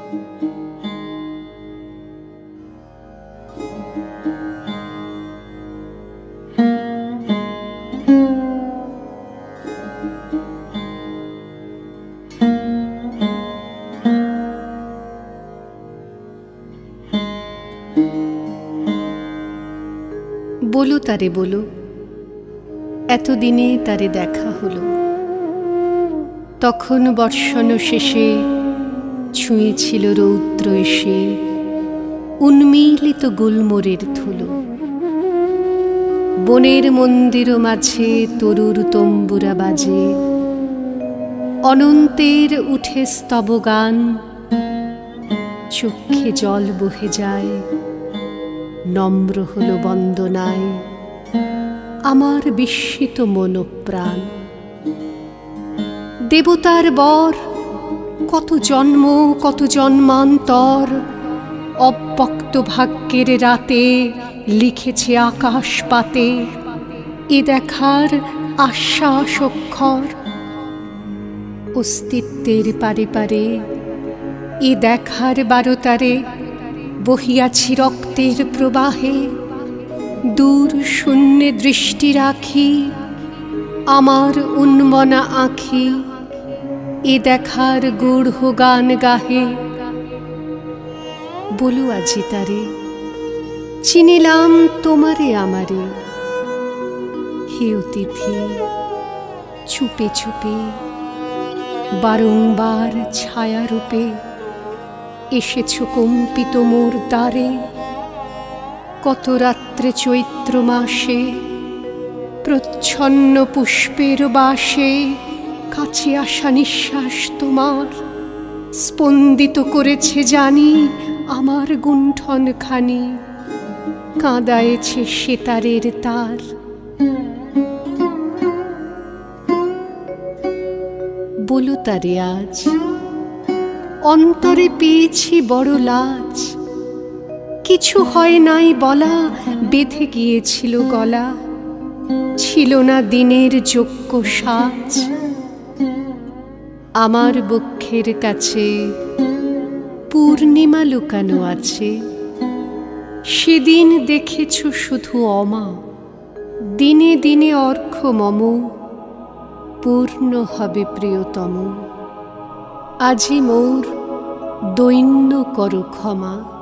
বলো তারে বলো, এতদিনে তারে দেখা হলো। তখন বর্ষণ শেষে ছুঁয়েছিল রৌদ্র এসে উন্মীলিত গুলমোরের ধুলো। বনের মন্দির মাঝে তরুর তম্বুরা বাজে, অনন্তের উঠে স্তবগান, চক্ষে জল বহে যায়, নম্র হলো বন্দনায় আমার বিস্মিত মনোপ্রাণ। দেবতার বর কত জন্ম কত জন্মান্তর অব্যক্ত ভাগ্যের রাতে লিখেছে আকাশ পাতে এ দেখার আশ্বাস অক্ষর। অস্তিত্বের পারে পারে এ দেখার বারতারে বহিয়াছি রক্তের প্রবাহে। দূর শূন্যে দৃষ্টি রাখি আমার উন্মনা আঁখি এ দেখার গূঢ় গান গাহে। বলো আজি তারে, চিনিলাম তোমারে আমারে। হে অতিথি, চুপে চুপে বারংবার ছায়ারূপে এসেছ কম্পিত মোর দ্বারে। কত রাত্রে চৈত্র মাসে প্রচ্ছন্ন পুষ্পের বাসে কাছে আসা নিঃশ্বাস তোমার স্পন্দিত করেছে জানি আমার গুণ্ঠন খানি, কাঁদায়েছে সেতারের তার। বলো তারে আজ, অন্তরে পেয়েছি বড় লাজ। কিছু হয় নাই বলা, বেঁধে গিয়েছিল গলা, ছিল না দিনের যোগ্য সাজ। আমার বক্ষের কাছে পূর্ণিমা লুকানো আছে, সেদিন দেখেছ শুধু অমা। দিনে দিনে অর্ঘ্য মম পূর্ণ হবে প্রিয়তম। আজি মোর দৈন্য করো ক্ষমা।